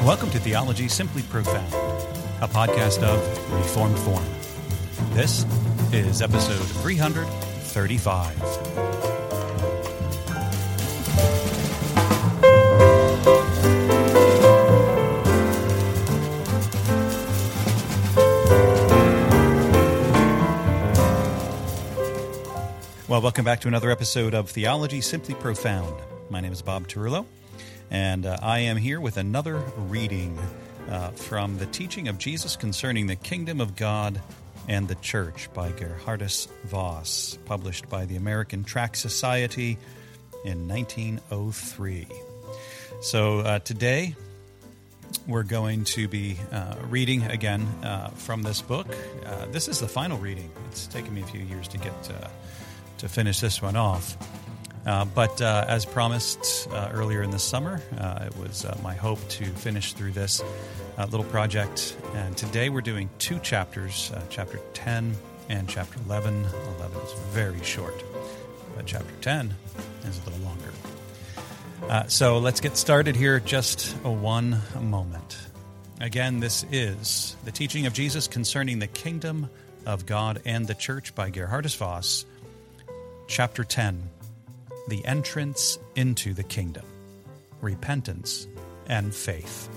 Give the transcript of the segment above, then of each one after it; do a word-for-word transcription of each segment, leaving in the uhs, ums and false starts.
Welcome to Theology Simply Profound, a podcast of Reformed Form. This is episode three thirty-five. Well, welcome back to another episode of Theology Simply Profound. My name is Bob Tarullo, and uh, I am here with another reading uh, from The Teaching of Jesus Concerning the Kingdom of God and the Church by Gerhardus Voss, published by the American Tract Society in nineteen oh three. So uh, today we're going to be uh, reading again uh, from this book. Uh, this is the final reading. It's taken me a few years to get uh, to finish this one off. Uh, but uh, as promised uh, earlier in the summer, uh, it was uh, my hope to finish through this uh, little project. And today we're doing two chapters, uh, chapter ten and chapter eleven. eleven is very short, but chapter ten is a little longer. Uh, so let's get started here just a one moment. Again, this is The Teaching of Jesus Concerning the Kingdom of God and the Church by Gerhardus Voss, Chapter ten, The Entrance into the Kingdom, Repentance and Faith.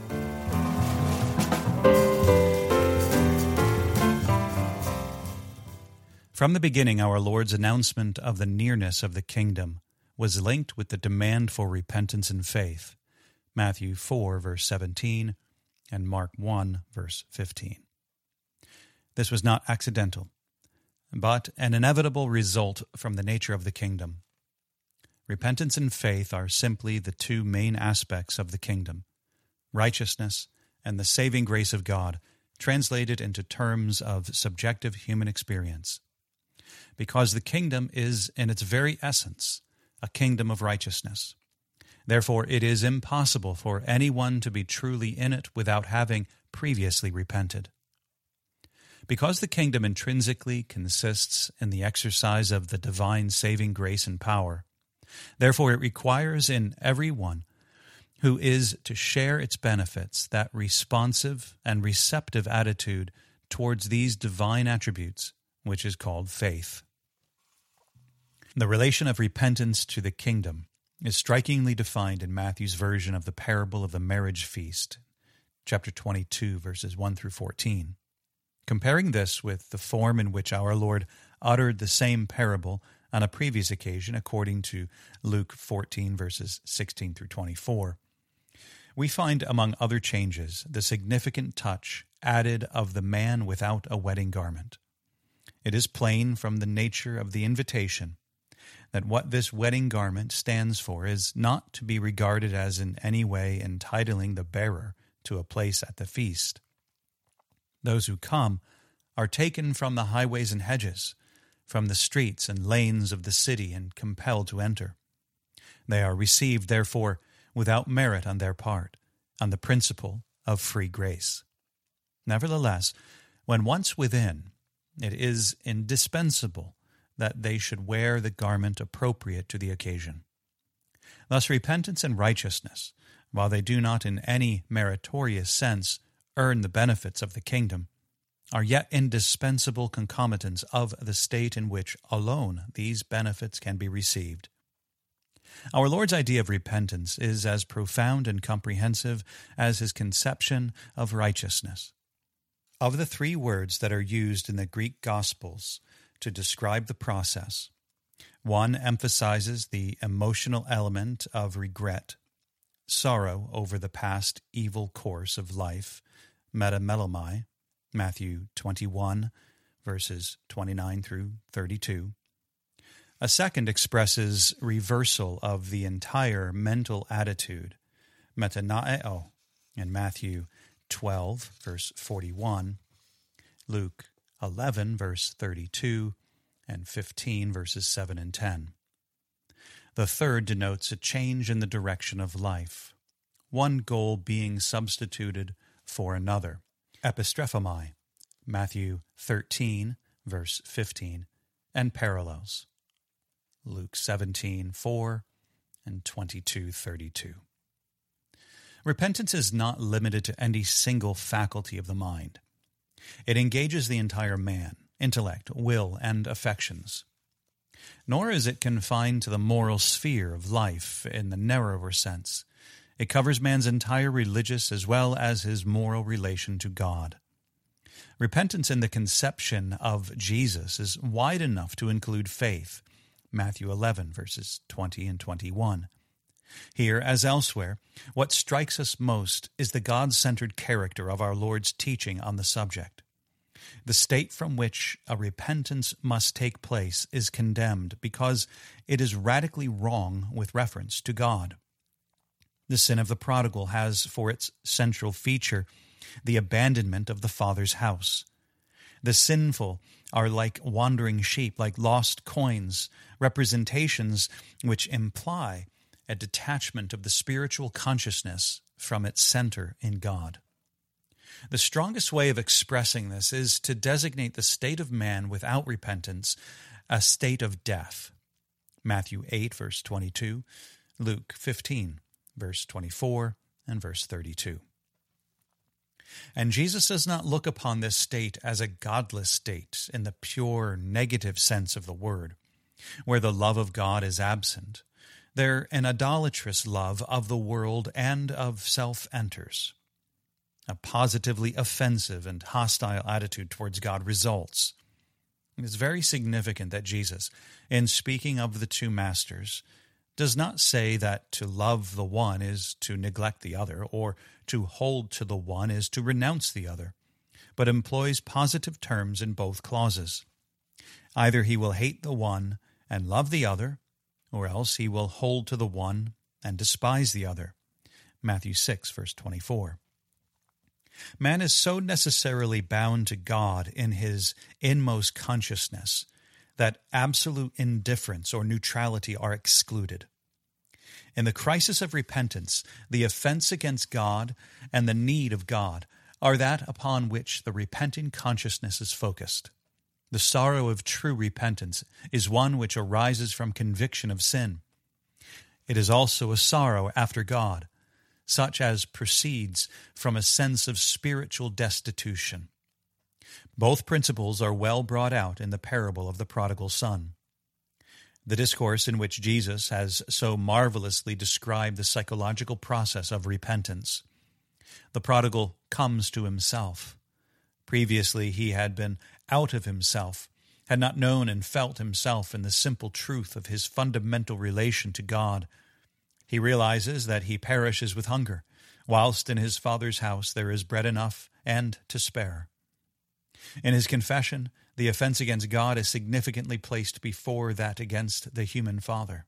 From the beginning, our Lord's announcement of the nearness of the kingdom was linked with the demand for repentance and faith, Matthew four, verse seventeen, and Mark one, verse fifteen. This was not accidental, but an inevitable result from the nature of the kingdom. Repentance and faith are simply the two main aspects of the kingdom, righteousness and the saving grace of God, translated into terms of subjective human experience. Because the kingdom is, in its very essence, a kingdom of righteousness. Therefore, it is impossible for anyone to be truly in it without having previously repented. Because the kingdom intrinsically consists in the exercise of the divine saving grace and power, therefore it requires in everyone who is to share its benefits that responsive and receptive attitude towards these divine attributes, which is called faith. The relation of repentance to the kingdom is strikingly defined in Matthew's version of the parable of the marriage feast, chapter twenty-two, verses one through fourteen. Comparing this with the form in which our Lord uttered the same parable on a previous occasion, according to Luke fourteen, verses sixteen through twenty-four, we find, among other changes, the significant touch added of the man without a wedding garment. It is plain from the nature of the invitation that what this wedding garment stands for is not to be regarded as in any way entitling the bearer to a place at the feast. Those who come are taken from the highways and hedges, from the streets and lanes of the city, and compelled to enter. They are received, therefore, without merit on their part, on the principle of free grace. Nevertheless, when once within, it is indispensable that they should wear the garment appropriate to the occasion. Thus, repentance and righteousness, while they do not in any meritorious sense earn the benefits of the kingdom, are yet indispensable concomitants of the state in which alone these benefits can be received. Our Lord's idea of repentance is as profound and comprehensive as his conception of righteousness. Of the three words that are used in the Greek Gospels to describe the process, one emphasizes the emotional element of regret, sorrow over the past evil course of life, metamelomai, Matthew twenty-one, verses twenty-nine through thirty-two. A second expresses reversal of the entire mental attitude, metanoeo, in Matthew twelve, verse forty-one, Luke eleven, verse thirty-two, and fifteen, verses seven and ten. The third denotes a change in the direction of life, one goal being substituted for another, epistrephamai, Matthew thirteen, verse fifteen, and parallels, Luke seventeen, four, and twenty-two thirty-two. Repentance is not limited to any single faculty of the mind. It engages the entire man, intellect, will, and affections. Nor is it confined to the moral sphere of life in the narrower sense. It covers man's entire religious as well as his moral relation to God. Repentance in the conception of Jesus is wide enough to include faith, Matthew eleven, verses twenty and twenty-one. Here, as elsewhere, what strikes us most is the God-centered character of our Lord's teaching on the subject. The state from which a repentance must take place is condemned because it is radically wrong with reference to God. The sin of the prodigal has for its central feature the abandonment of the Father's house. The sinful are like wandering sheep, like lost coins, representations which imply a detachment of the spiritual consciousness from its center in God. The strongest way of expressing this is to designate the state of man without repentance a state of death. Matthew eight, verse twenty-two, Luke fifteen, verse twenty-four, and verse thirty-two. And Jesus does not look upon this state as a godless state in the pure negative sense of the word, where the love of God is absent. There an idolatrous love of the world and of self enters. A positively offensive and hostile attitude towards God results. It is very significant that Jesus, in speaking of the two masters, does not say that to love the one is to neglect the other, or to hold to the one is to renounce the other, but employs positive terms in both clauses. Either he will hate the one and love the other, or else he will hold to the one and despise the other. Matthew six, verse twenty-four. Man is so necessarily bound to God in his inmost consciousness that absolute indifference or neutrality are excluded. In the crisis of repentance, the offense against God and the need of God are that upon which the repenting consciousness is focused. The sorrow of true repentance is one which arises from conviction of sin. It is also a sorrow after God, such as proceeds from a sense of spiritual destitution. Both principles are well brought out in the parable of the prodigal son. The discourse in which Jesus has so marvelously described the psychological process of repentance. The prodigal comes to himself. Previously he had been out of himself, had not known and felt himself in the simple truth of his fundamental relation to God. He realizes that he perishes with hunger, whilst in his Father's house there is bread enough and to spare. In his confession, the offense against God is significantly placed before that against the human father.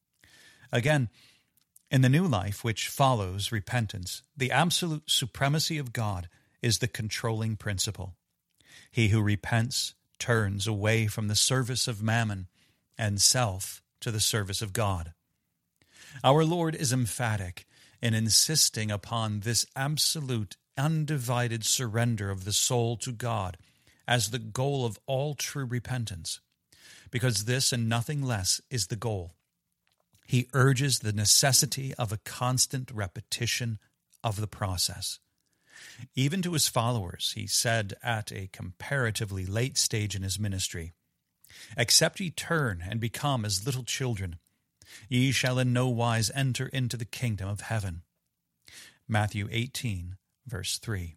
Again, in the new life which follows repentance, the absolute supremacy of God is the controlling principle. He who repents turns away from the service of mammon and self to the service of God. Our Lord is emphatic in insisting upon this absolute, undivided surrender of the soul to God as the goal of all true repentance, because this and nothing less is the goal. He urges the necessity of a constant repetition of the process. Even to his followers, he said at a comparatively late stage in his ministry, "Except ye turn and become as little children, ye shall in no wise enter into the kingdom of heaven." Matthew eighteen, verse three.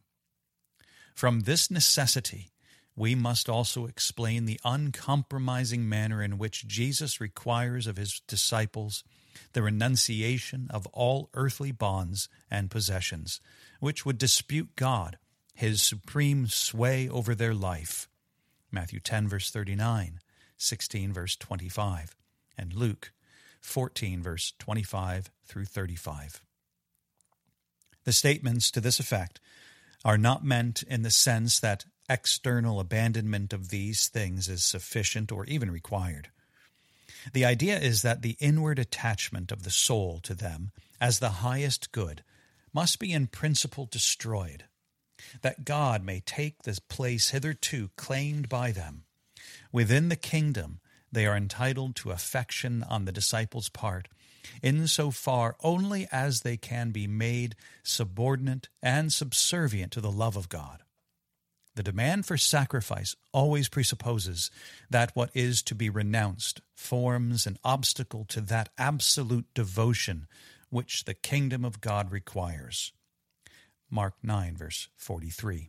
From this necessity, we must also explain the uncompromising manner in which Jesus requires of his disciples the renunciation of all earthly bonds and possessions, which would dispute God, his supreme sway over their life. Matthew ten, verse thirty-nine, sixteen, verse twenty-five, and Luke fourteen, verse twenty-five through thirty-five. The statements to this effect are not meant in the sense that external abandonment of these things is sufficient or even required. The idea is that the inward attachment of the soul to them as the highest good must be in principle destroyed, that God may take the place hitherto claimed by them. Within the kingdom, they are entitled to affection on the disciples' part, insofar only as they can be made subordinate and subservient to the love of God. The demand for sacrifice always presupposes that what is to be renounced forms an obstacle to that absolute devotion which the kingdom of God requires. Mark nine, verse forty-three.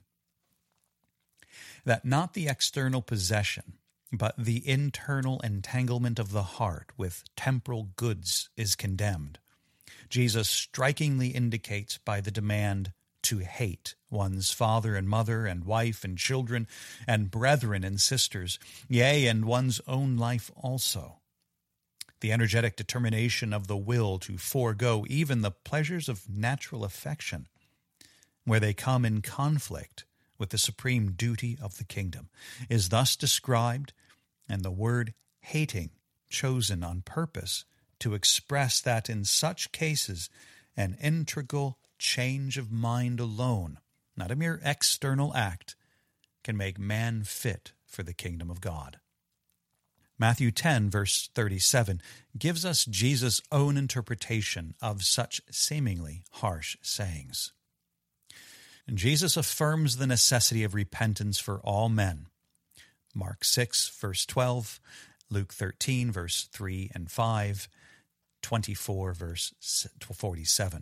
That not the external possession, but the internal entanglement of the heart with temporal goods is condemned, Jesus strikingly indicates by the demand to hate one's father and mother and wife and children and brethren and sisters, yea, and one's own life also. The energetic determination of the will to forego even the pleasures of natural affection, where they come in conflict with the supreme duty of the kingdom, is thus described, and the word hating chosen on purpose to express that in such cases an integral change of mind alone, not a mere external act, can make man fit for the kingdom of God. Matthew ten, verse thirty-seven, gives us Jesus' own interpretation of such seemingly harsh sayings. And Jesus affirms the necessity of repentance for all men. Mark six, verse twelve, Luke thirteen, verse three and five, twenty-four, verse forty-seven.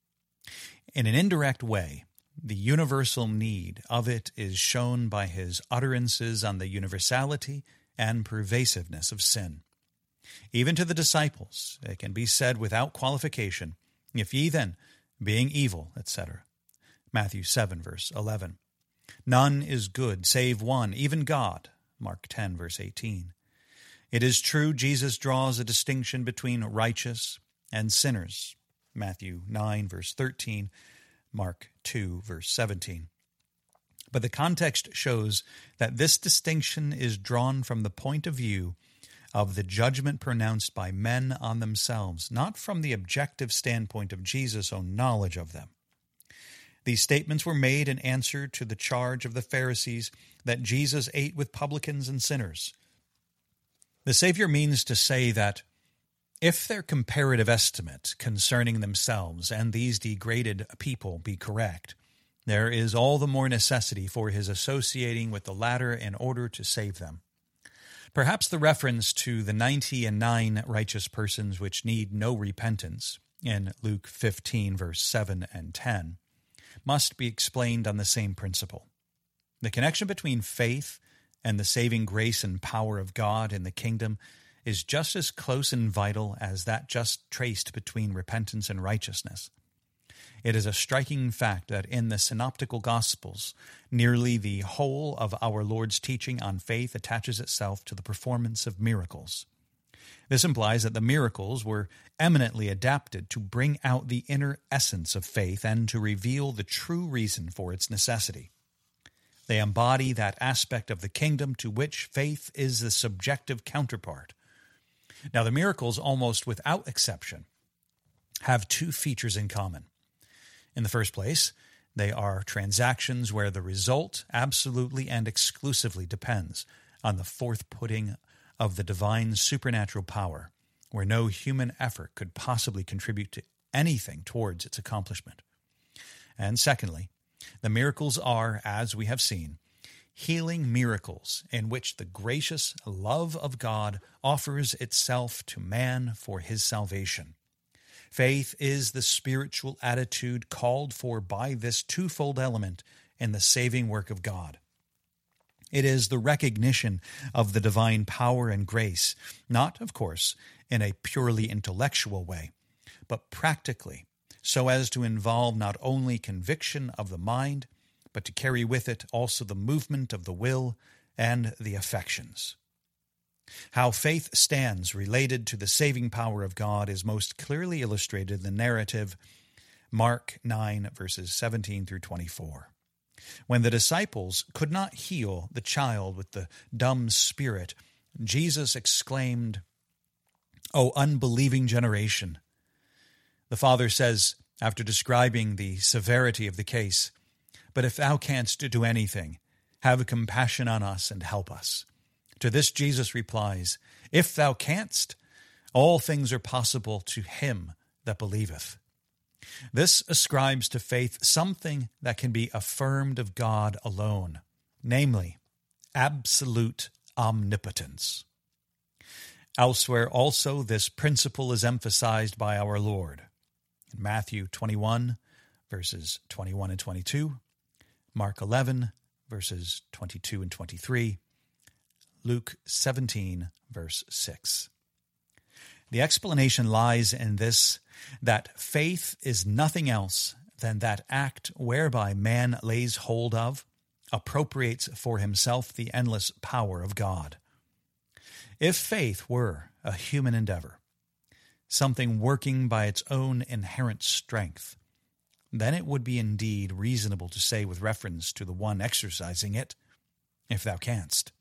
In an indirect way, the universal need of it is shown by his utterances on the universality and pervasiveness of sin. Even to the disciples, it can be said without qualification, "If ye then, being evil," et cetera. Matthew seven, verse eleven. "None is good save one, even God." Mark ten, verse eighteen. It is true Jesus draws a distinction between righteous and sinners. Matthew nine, verse thirteen, Mark two, verse seventeen. But the context shows that this distinction is drawn from the point of view of the judgment pronounced by men on themselves, not from the objective standpoint of Jesus' own knowledge of them. These statements were made in answer to the charge of the Pharisees that Jesus ate with publicans and sinners. The Savior means to say that if their comparative estimate concerning themselves and these degraded people be correct, there is all the more necessity for his associating with the latter in order to save them. Perhaps the reference to the ninety and nine righteous persons which need no repentance in Luke fifteen, verse seven and ten, must be explained on the same principle. The connection between faith and the saving grace and power of God in the kingdom is just as close and vital as that just traced between repentance and righteousness. It is a striking fact that in the synoptical Gospels, nearly the whole of our Lord's teaching on faith attaches itself to the performance of miracles. This implies that the miracles were eminently adapted to bring out the inner essence of faith and to reveal the true reason for its necessity. They embody that aspect of the kingdom to which faith is the subjective counterpart. Now, the miracles, almost without exception, have two features in common. In the first place, they are transactions where the result absolutely and exclusively depends on the forth-putting of the divine supernatural power, where no human effort could possibly contribute to anything towards its accomplishment. And secondly, the miracles are, as we have seen, healing miracles in which the gracious love of God offers itself to man for his salvation. Faith is the spiritual attitude called for by this twofold element in the saving work of God. It is the recognition of the divine power and grace, not, of course, in a purely intellectual way, but practically, so as to involve not only conviction of the mind, but to carry with it also the movement of the will and the affections. How faith stands related to the saving power of God is most clearly illustrated in the narrative, Mark nine, verses seventeen through twenty-four. When the disciples could not heal the child with the dumb spirit, Jesus exclaimed, "O unbelieving generation!" The Father says, after describing the severity of the case, "But if thou canst do anything, have compassion on us and help us." To this Jesus replies, "If thou canst, All things are possible to him that believeth. This ascribes to faith something that can be affirmed of God alone, namely, absolute omnipotence. Elsewhere also this principle is emphasized by our Lord. In Matthew twenty-one, verses twenty-one and twenty-two, Mark eleven, verses twenty-two and twenty-three, Luke seventeen, verse six. The explanation lies in this, that faith is nothing else than that act whereby man lays hold of, appropriates for himself the endless power of God. If faith were a human endeavor, something working by its own inherent strength, then it would be indeed reasonable to say with reference to the one exercising it, if thou canst.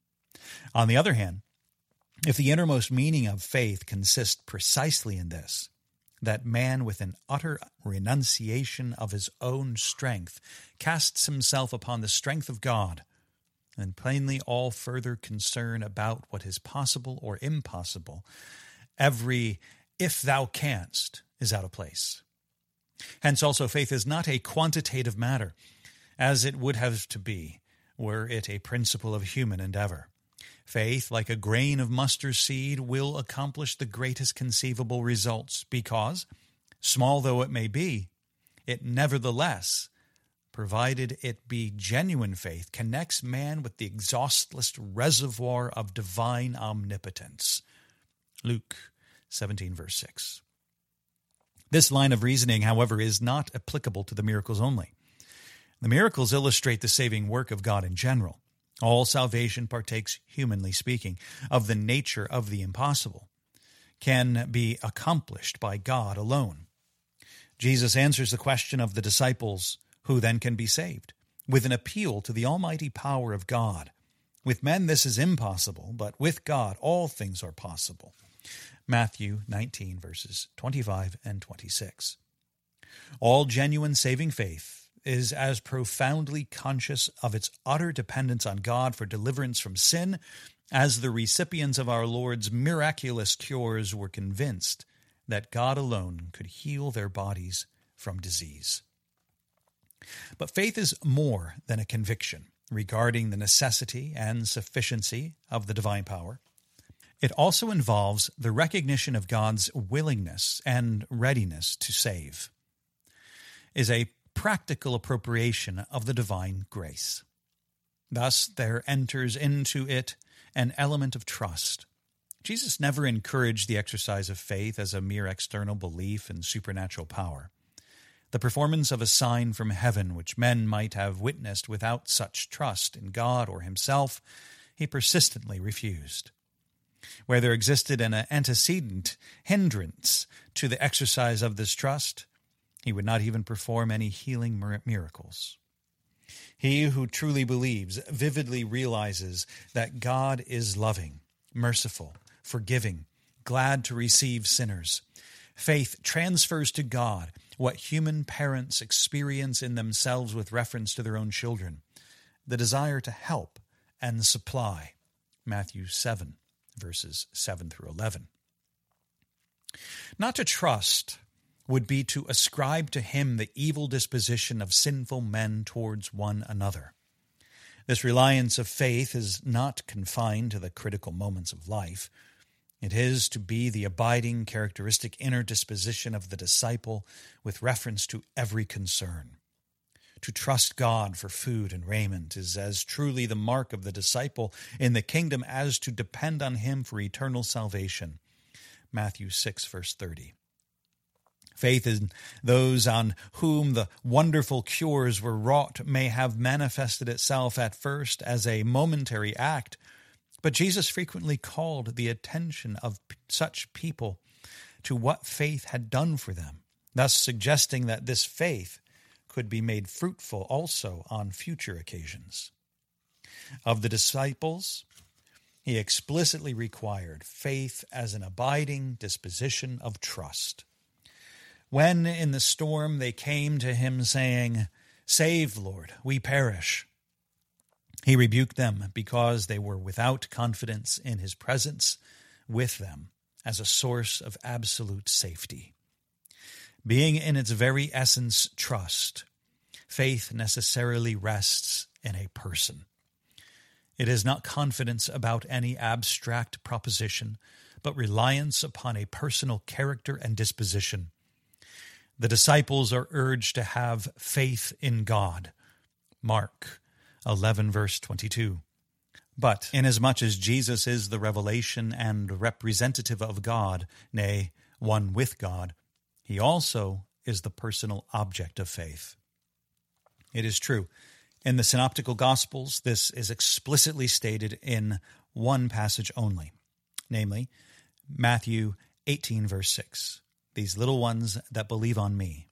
On the other hand, if the innermost meaning of faith consists precisely in this, that man with an utter renunciation of his own strength casts himself upon the strength of God, then plainly all further concern about what is possible or impossible, every if thou canst is out of place. Hence also faith is not a quantitative matter, as it would have to be, were it a principle of human endeavor. Faith, like a grain of mustard seed, will accomplish the greatest conceivable results because, small though it may be, it nevertheless, provided it be genuine faith, connects man with the exhaustless reservoir of divine omnipotence. Luke seventeen, verse six. This line of reasoning, however, is not applicable to the miracles only. The miracles illustrate the saving work of God in general. All salvation partakes, humanly speaking, of the nature of the impossible, can be accomplished by God alone. Jesus answers the question of the disciples, who then can be saved, with an appeal to the almighty power of God. With men this is impossible, but with God all things are possible. Matthew nineteen, verses twenty-five and twenty-six. All genuine saving faith is as profoundly conscious of its utter dependence on God for deliverance from sin as the recipients of our Lord's miraculous cures were convinced that God alone could heal their bodies from disease. But faith is more than a conviction regarding the necessity and sufficiency of the divine power. It also involves the recognition of God's willingness and readiness to save, is a practical appropriation of the divine grace. Thus, there enters into it an element of trust. Jesus never encouraged the exercise of faith as a mere external belief in supernatural power. The performance of a sign from heaven which men might have witnessed without such trust in God or himself, he persistently refused. Where there existed an antecedent hindrance to the exercise of this trust, he would not even perform any healing miracles. He who truly believes vividly realizes that God is loving, merciful, forgiving, glad to receive sinners. Faith transfers to God what human parents experience in themselves with reference to their own children, the desire to help and supply. Matthew seven, verses seven through eleven. Not to trust would be to ascribe to him the evil disposition of sinful men towards one another. This reliance of faith is not confined to the critical moments of life. It is to be the abiding characteristic inner disposition of the disciple with reference to every concern. To trust God for food and raiment is as truly the mark of the disciple in the kingdom as to depend on him for eternal salvation. Matthew six, verse thirty. Faith in those on whom the wonderful cures were wrought may have manifested itself at first as a momentary act, but Jesus frequently called the attention of such people to what faith had done for them, thus suggesting that this faith could be made fruitful also on future occasions. Of the disciples, he explicitly required faith as an abiding disposition of trust. When in the storm they came to him saying, "Save, Lord, we perish," he rebuked them because they were without confidence in his presence with them as a source of absolute safety. Being in its very essence trust, faith necessarily rests in a person. It is not confidence about any abstract proposition, but reliance upon a personal character and disposition. The disciples are urged to have faith in God. Mark eleven, verse twenty-two. But inasmuch as Jesus is the revelation and representative of God, nay, one with God, he also is the personal object of faith. It is true, in the Synoptical Gospels, this is explicitly stated in one passage only, namely, Matthew eighteen, verse six, these little ones that believe on me.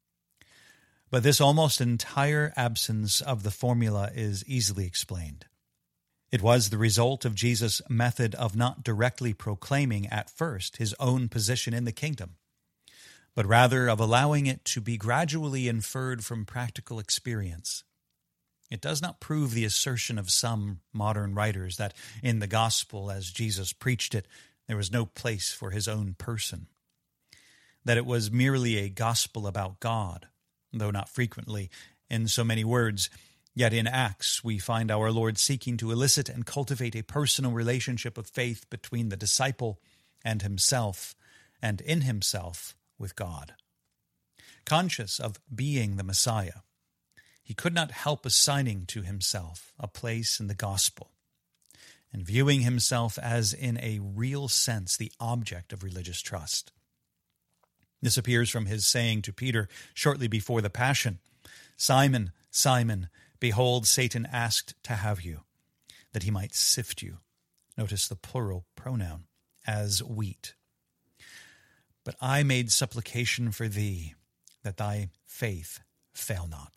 But this almost entire absence of the formula is easily explained. It was the result of Jesus' method of not directly proclaiming at first his own position in the kingdom, but rather of allowing it to be gradually inferred from practical experience. It does not prove the assertion of some modern writers that in the gospel as Jesus preached it, there was no place for his own person, that it was merely a gospel about God, though not frequently in so many words. Yet in Acts, we find our Lord seeking to elicit and cultivate a personal relationship of faith between the disciple and himself, and in himself with God. Conscious of being the Messiah, he could not help assigning to himself a place in the gospel, and viewing himself as in a real sense the object of religious trust. This appears from his saying to Peter shortly before the Passion, "Simon, Simon, behold, Satan asked to have you, that he might sift you." Notice the plural pronoun, as wheat. "But I made supplication for thee, that thy faith fail not."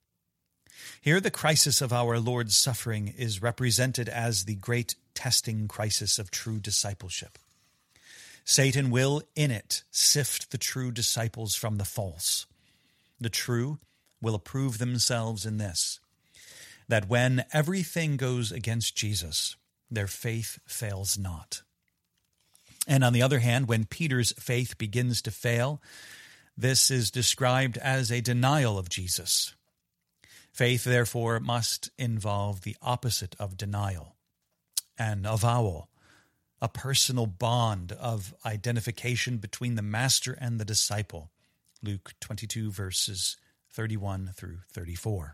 Here the crisis of our Lord's suffering is represented as the great testing crisis of true discipleship. Satan will, in it, sift the true disciples from the false. The true will approve themselves in this, that when everything goes against Jesus, their faith fails not. And on the other hand, when Peter's faith begins to fail, this is described as a denial of Jesus. Faith, therefore, must involve the opposite of denial, an avowal, a personal bond of identification between the master and the disciple. Luke twenty-two, verses thirty-one through thirty-four.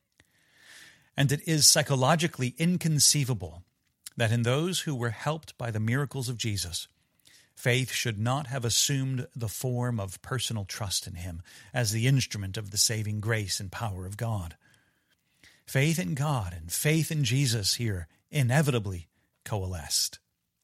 And it is psychologically inconceivable that in those who were helped by the miracles of Jesus, faith should not have assumed the form of personal trust in him as the instrument of the saving grace and power of God. Faith in God and faith in Jesus here inevitably coalesced.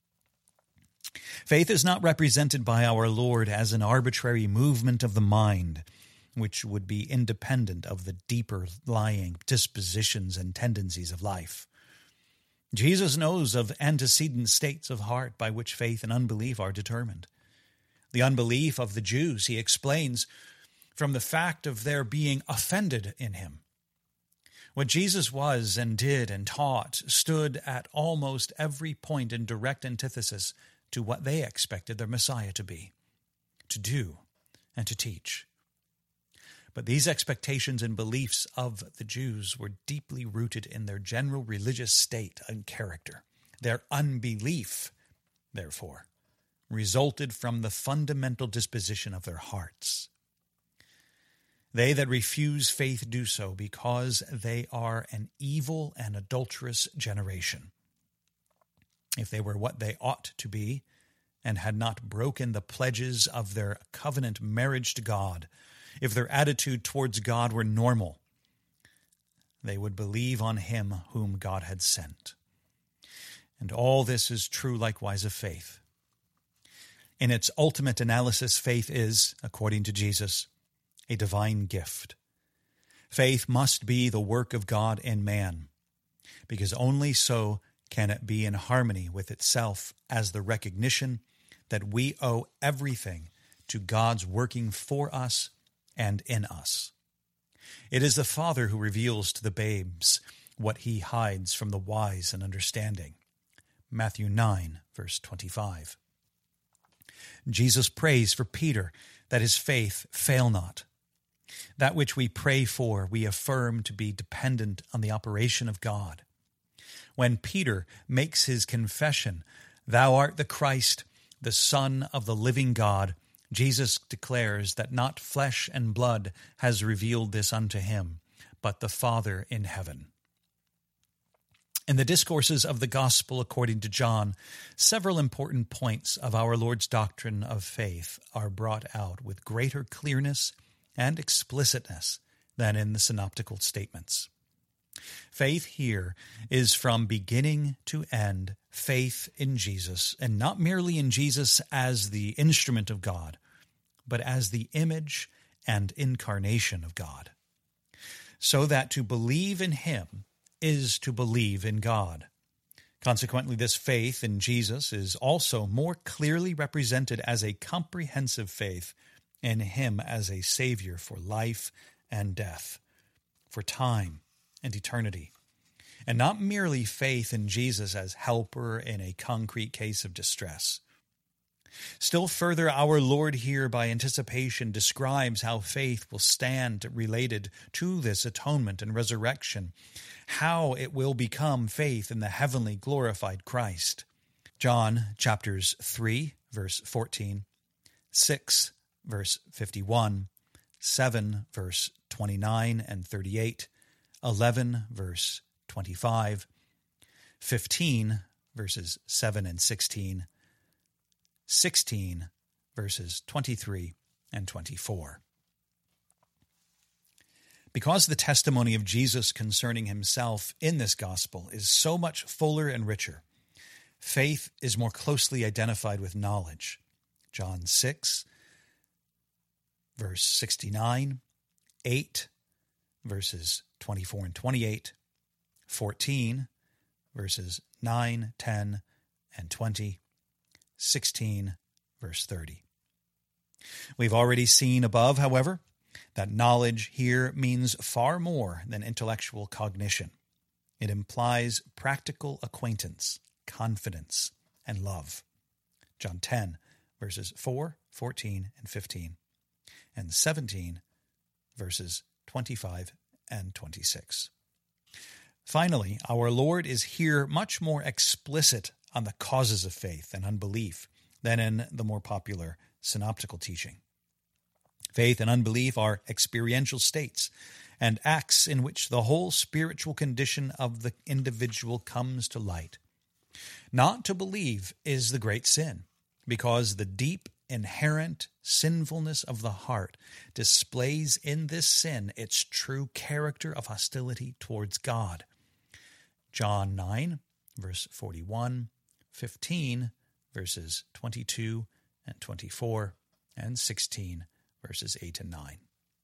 Faith is not represented by our Lord as an arbitrary movement of the mind, which would be independent of the deeper lying dispositions and tendencies of life. Jesus knows of antecedent states of heart by which faith and unbelief are determined. The unbelief of the Jews, he explains, from the fact of their being offended in him. What Jesus was and did and taught stood at almost every point in direct antithesis to what they expected their Messiah to be, to do, and to teach. But these expectations and beliefs of the Jews were deeply rooted in their general religious state and character. Their unbelief, therefore, resulted from the fundamental disposition of their hearts. They that refuse faith do so because they are an evil and adulterous generation. If they were what they ought to be, and had not broken the pledges of their covenant marriage to God, if their attitude towards God were normal, they would believe on him whom God had sent. And all this is true likewise of faith. In its ultimate analysis, faith is, according to Jesus, a divine gift. Faith must be the work of God in man, because only so can it be in harmony with itself as the recognition that we owe everything to God's working for us and in us. It is the Father who reveals to the babes what he hides from the wise and understanding. Matthew nine, verse twenty-five. Jesus prays for Peter that his faith fail not. That which we pray for, we affirm to be dependent on the operation of God. When Peter makes his confession, "Thou art the Christ, the Son of the living God," Jesus declares that not flesh and blood has revealed this unto him, but the Father in heaven. In the discourses of the Gospel according to John, several important points of our Lord's doctrine of faith are brought out with greater clearness and explicitness than in the synoptical statements. Faith here is from beginning to end faith in Jesus, and not merely in Jesus as the instrument of God, but as the image and incarnation of God. So that to believe in him is to believe in God. Consequently, this faith in Jesus is also more clearly represented as a comprehensive faith in him as a Savior for life and death, for time and eternity, and not merely faith in Jesus as helper in a concrete case of distress. Still further, our Lord here by anticipation describes how faith will stand related to this atonement and resurrection, how it will become faith in the heavenly glorified Christ. John chapters three, verse fourteen, six, verse fifty-one, seven, verse twenty-nine and thirty-eight, eleven, verse twenty-five, fifteen, verses seven and sixteen, sixteen, verses twenty-three and twenty-four. Because the testimony of Jesus concerning himself in this gospel is so much fuller and richer, faith is more closely identified with knowledge. John six, verse sixty-nine, eight, verses twenty-four and twenty-eight, fourteen, verses nine, ten, and twenty, sixteen, verse thirty. We've already seen above, however, that knowledge here means far more than intellectual cognition. It implies practical acquaintance, confidence, and love. John ten, verses four, fourteen, and fifteen, and seventeen, verses twenty-five and twenty-six. Finally, our Lord is here much more explicit on the causes of faith and unbelief than in the more popular synoptical teaching. Faith and unbelief are experiential states and acts in which the whole spiritual condition of the individual comes to light. Not to believe is the great sin, because the deep inherent sinfulness of the heart displays in this sin its true character of hostility towards God. John nine, verse forty-one, fifteen, verses twenty-two and twenty-four, and sixteen, verses eight and nine.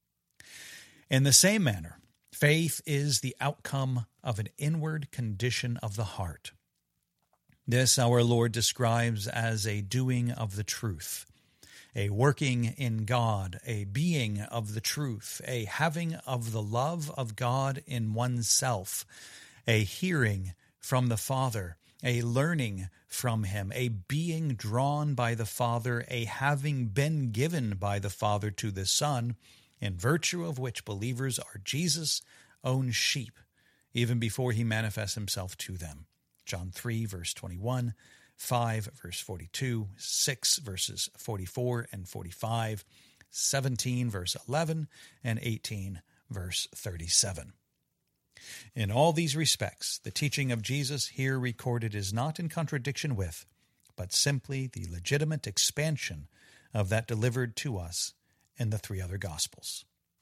In the same manner, faith is the outcome of an inward condition of the heart. This our Lord describes as a doing of the truth, a working in God, a being of the truth, a having of the love of God in oneself, a hearing from the Father, a learning from him, a being drawn by the Father, a having been given by the Father to the Son, in virtue of which believers are Jesus' own sheep, even before he manifests himself to them. John three, verse twenty-one, five, verse forty-two, six, verses forty-four and forty-five, seventeen, verse eleven, and eighteen, verse thirty-seven. In all these respects, the teaching of Jesus here recorded is not in contradiction with, but simply the legitimate expansion of that delivered to us in the three other Gospels.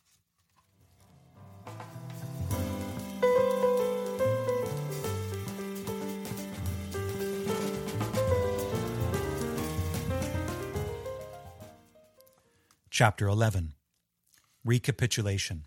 Chapter eleven. Recapitulation.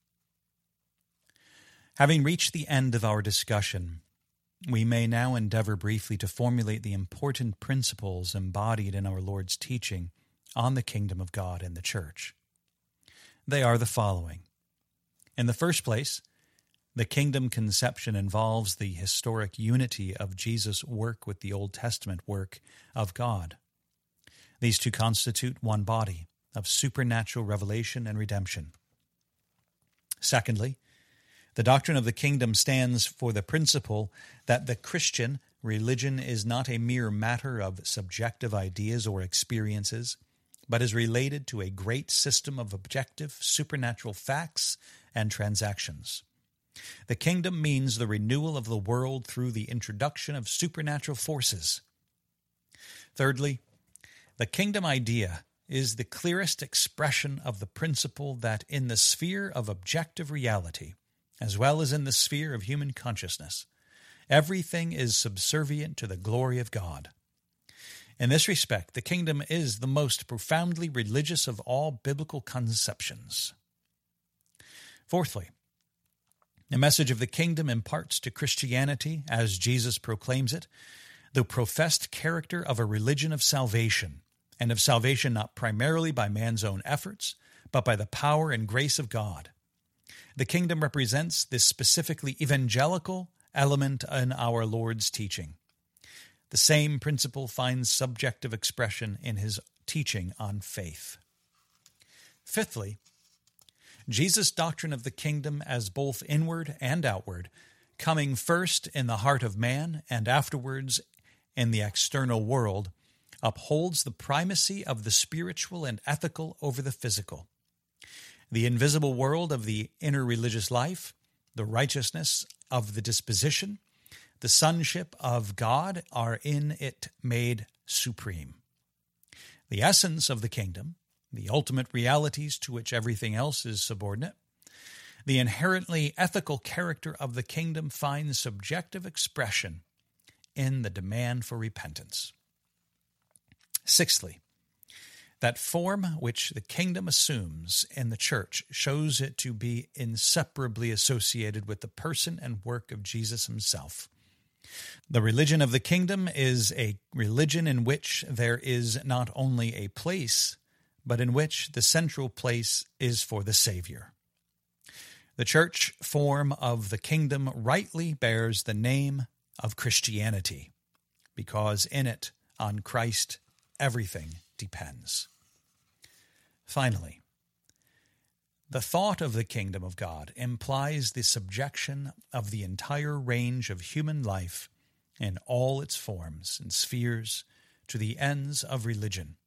Having reached the end of our discussion, we may now endeavor briefly to formulate the important principles embodied in our Lord's teaching on the kingdom of God and the church. They are the following. In the first place, the kingdom conception involves the historic unity of Jesus' work with the Old Testament work of God. These two constitute one body of supernatural revelation and redemption. Secondly, the doctrine of the kingdom stands for the principle that the Christian religion is not a mere matter of subjective ideas or experiences, but is related to a great system of objective supernatural facts and transactions. The kingdom means the renewal of the world through the introduction of supernatural forces. Thirdly, the kingdom idea is the clearest expression of the principle that in the sphere of objective reality, as well as in the sphere of human consciousness, everything is subservient to the glory of God. In this respect, the kingdom is the most profoundly religious of all biblical conceptions. Fourthly, the message of the kingdom imparts to Christianity, as Jesus proclaims it, the professed character of a religion of salvation, and of salvation not primarily by man's own efforts, but by the power and grace of God. The kingdom represents this specifically evangelical element in our Lord's teaching. The same principle finds subjective expression in his teaching on faith. Fifthly, Jesus' doctrine of the kingdom as both inward and outward, coming first in the heart of man and afterwards in the external world, upholds the primacy of the spiritual and ethical over the physical. The invisible world of the inner religious life, the righteousness of the disposition, the sonship of God are in it made supreme. The essence of the kingdom, the ultimate realities to which everything else is subordinate, the inherently ethical character of the kingdom finds subjective expression in the demand for repentance. Sixthly, that form which the kingdom assumes in the church shows it to be inseparably associated with the person and work of Jesus himself. The religion of the kingdom is a religion in which there is not only a place, but in which the central place is for the Savior. The church form of the kingdom rightly bears the name of Christianity, because in it, on Christ, everything depends. Finally, the thought of the kingdom of God implies the subjection of the entire range of human life in all its forms and spheres to the ends of religion.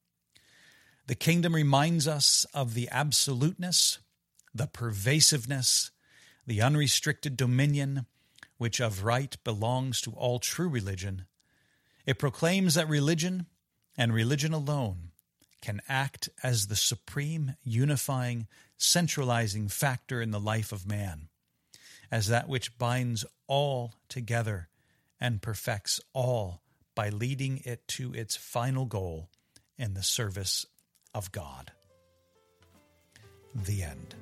The kingdom reminds us of the absoluteness, the pervasiveness, the unrestricted dominion which of right belongs to all true religion. It proclaims that religion, and religion alone, can act as the supreme, unifying, centralizing factor in the life of man, as that which binds all together and perfects all by leading it to its final goal in the service of God. The end.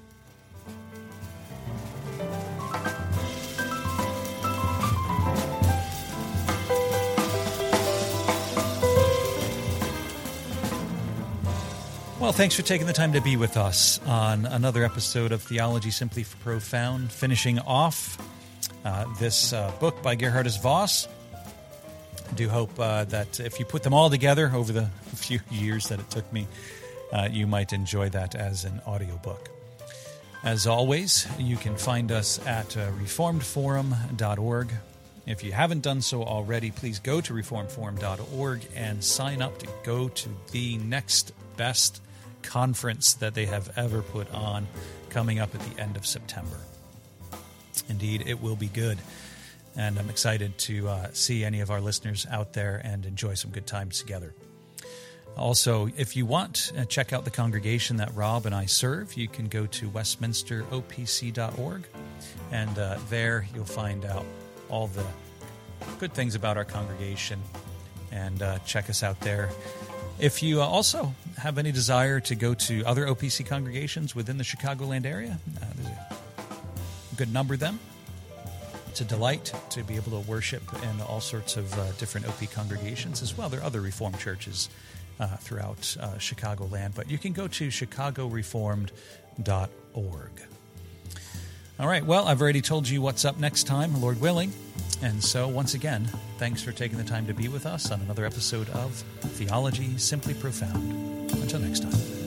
Well, thanks for taking the time to be with us on another episode of Theology Simply Profound, finishing off uh, this uh, book by Geerhardus Vos. I do hope uh, that if you put them all together over the few years that it took me, uh, you might enjoy that as an audiobook. As always, you can find us at uh, reformed forum dot org. If you haven't done so already, please go to reformed forum dot org and sign up to go to the next best conference that they have ever put on, coming up at the end of September. Indeed, it will be good. And I'm excited to uh, see any of our listeners out there and enjoy some good times together. Also, if you want, uh, check out the congregation that Rob and I serve. You can go to westminster o p c dot org, and uh, there you'll find out all the good things about our congregation, and uh, check us out there. If you uh, also have any desire to go to other O P C congregations within the Chicagoland area, uh, there's a good number of them. It's a delight to be able to worship in all sorts of uh, different O P congregations as well. There are other Reformed churches uh, throughout uh, Chicagoland, but you can go to chicago reformed dot org. All right, well, I've already told you what's up next time, Lord willing, and so once again, Thanks for taking the time to be with us on another episode of Theology Simply Profound. Until next time.